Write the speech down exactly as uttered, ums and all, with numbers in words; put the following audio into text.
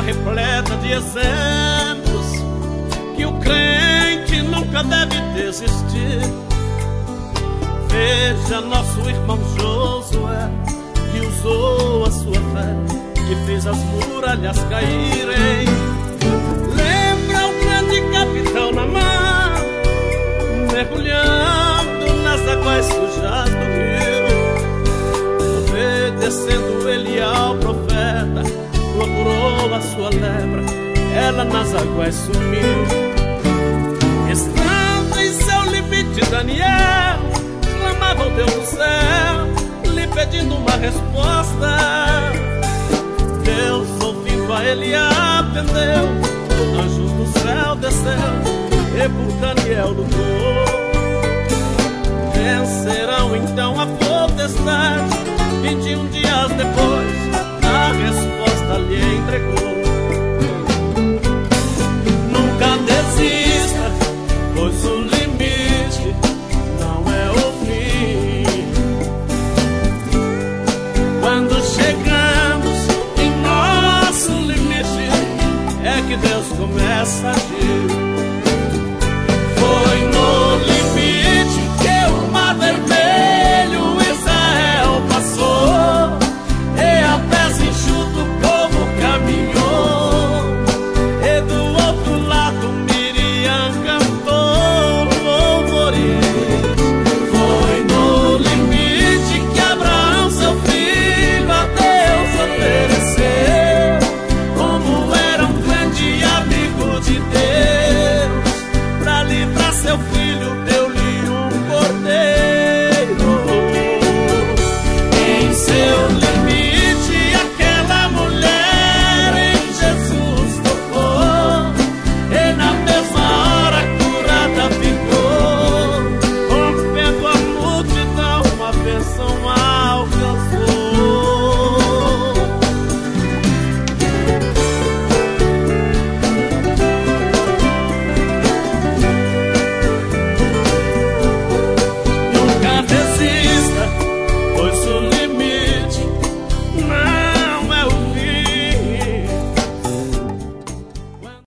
repleta de exemplos que o crente nunca deve desistir. Veja nosso irmão Josué, que usou a sua fé e fez as muralhas caírem. Lembra o grande capitão Naamã, mergulhando nas águas sujas do rio, obedecendo ele ao profeta, procurou a sua lepra, ela nas águas sumiu. Estando em seu limite, Daniel clamava ao Deus do céu, lhe pedindo uma resposta. Deus, ouvindo a ele, atendeu. O anjo do céu desceu e por Daniel lutou. Vencerão então a potestade. Vinte e um dias depois